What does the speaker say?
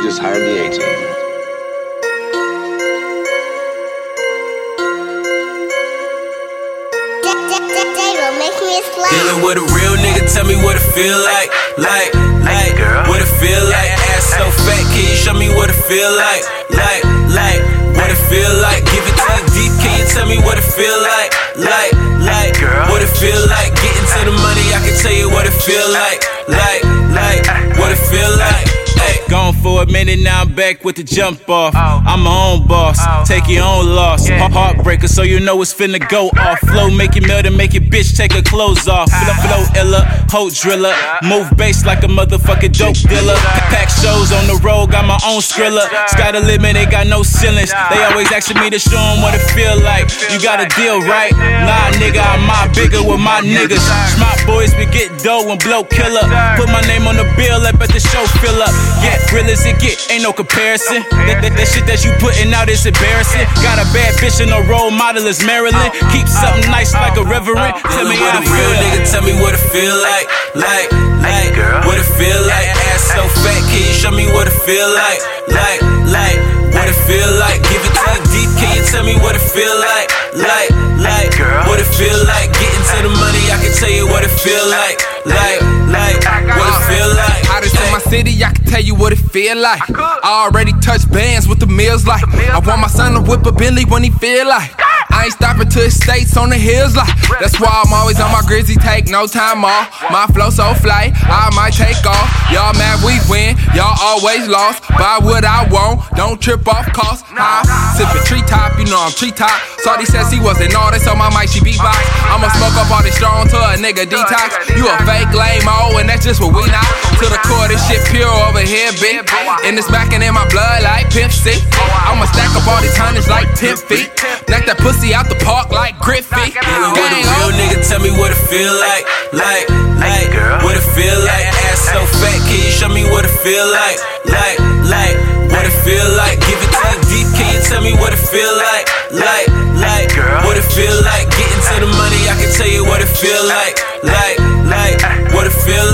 just hired the A-team. Dealing with a real nigga, tell me what it feel like. What it feel like. Ass so fat, can you show me what it feel like? What it feel like. Give it to you deep, can you tell me what it feel like? What it feel like. Getting to the money, I can tell you what it feel like. What it feel like. Gone for a minute, now I'm back with the jump off. I'm my own boss, take your own loss. Heartbreaker, so you know it's finna go off. Flow make you melt and make your bitch take her clothes off. Flow illa, hoe driller. Move bass like a motherfucking dope dealer. Pack shows on the road, got my own skrilla. Sky the limit, they got no ceilings. They always asking me to show them what it feel like. You got a deal, right? Nah, nigga, I'm my bigger with my niggas. Smart boys, we get dough and blow killer. Put my name on the bill, let the show fill up. Yeah, real as it get, ain't no comparison. That shit that you putting out is embarrassing. Got a bad bitch and a role model is Marilyn. Keep something nice like a reverend. Tell me what it feel like. Tell me what it feel like. What it feel like. Ass so fat, can you show me what it feel like? What it feel like. Give it to you deep, can you tell me what it feel like? What it feel like. Getting to the money, I can tell you what it feel like. What it feel like. Hottest in my city, I can tell you what it feel like. I already touched bands with the meals like. I want my son to whip a Bentley when he feel like. I ain't stopping to estates on the hills like. That's why I'm always on my Grizzy, take no time off. My flow so fly, I might take off. Y'all mad we win, y'all always lost. Buy what I want, don't trip off cost. Sippin' treetop, you know I'm treetop. Shorty says he wasn't all this on my mic, she beatbox. I'ma smoke up all this strong to a nigga detox. You a fake lame-o, and that's just what we not. To the core, this shit pure over here, bitch. And it's backing in my blood like Pimp C. I'ma stack up all these hundreds like 10 feet. Knock that pussy out the park like Griffey. Dealing with a real nigga, tell me what it feel like. What it feel like. Ass so fat, can you show me what it feel like? What it feel like. Give it to you deep, can you tell me what it feel like? What it feel like. Getting to the money, I can tell you what it feel like. What it feel like.